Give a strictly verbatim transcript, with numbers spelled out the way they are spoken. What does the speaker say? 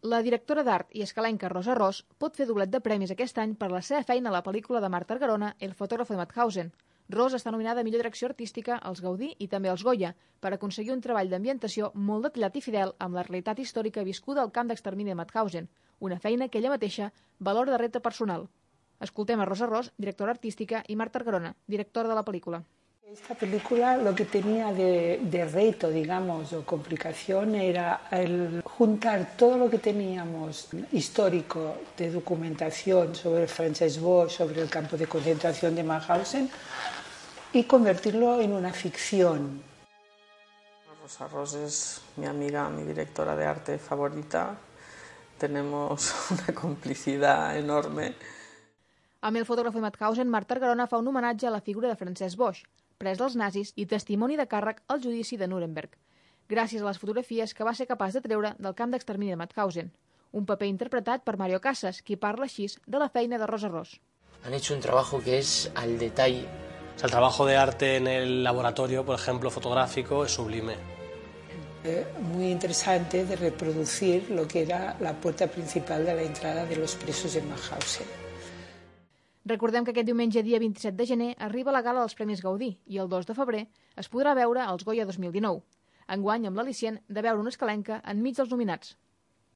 La directora d'art i escalenca Rosa Ros pot fer doblet de premis aquest any per la seva feina a la pel·lícula de Marta Argerona, El fotógrafo de Mauthausen. Ros està nominada a millor direcció artística als Gaudí i també als Goya per aconseguir un treball d'ambientació molt detallat i fidel amb la realitat històrica viscuda al camp d'extermini de Mauthausen, una feina que ella mateixa valora de repte personal. Escoltem a Rosa Ros, directora artística, i Marta Argerona, directora de la pel·lícula. Esta película lo que tenía de, de reto, digamos, o complicación era el juntar todo lo que teníamos histórico de documentación sobre Francesc Boix, sobre el campo de concentración de Mauthausen, y convertirlo en una ficción. Rosa Ros es mi amiga, mi directora de arte favorita. Tenemos una complicidad enorme. Amb El fotògraf de Mauthausen, Marta Argerona fa un homenatge a la figura de Francesc Boix, pres dels nazis i testimoni de càrrec al judici de Nuremberg, gràcies a les fotografies que va ser capaç de treure del camp d'extermini de Mauthausen. Un paper interpretat per Mario Casas, qui parla així de la feina de Rosa Ros. Han hecho un trabajo que es al detalle. O sea, el trabajo de arte en el laboratorio, por ejemplo, fotográfico, es sublime. Eh, muy interesante de reproducir lo que era la puerta principal de la entrada de los presos en Mauthausen. Recordem que aquest diumenge, dia vint-i-set de gener, arriba la gala dels Premis Gaudí i el dos de febrer es podrà veure als Goya dos mil dinou. Enguany amb l'al·licient de veure una escalenca enmig dels nominats.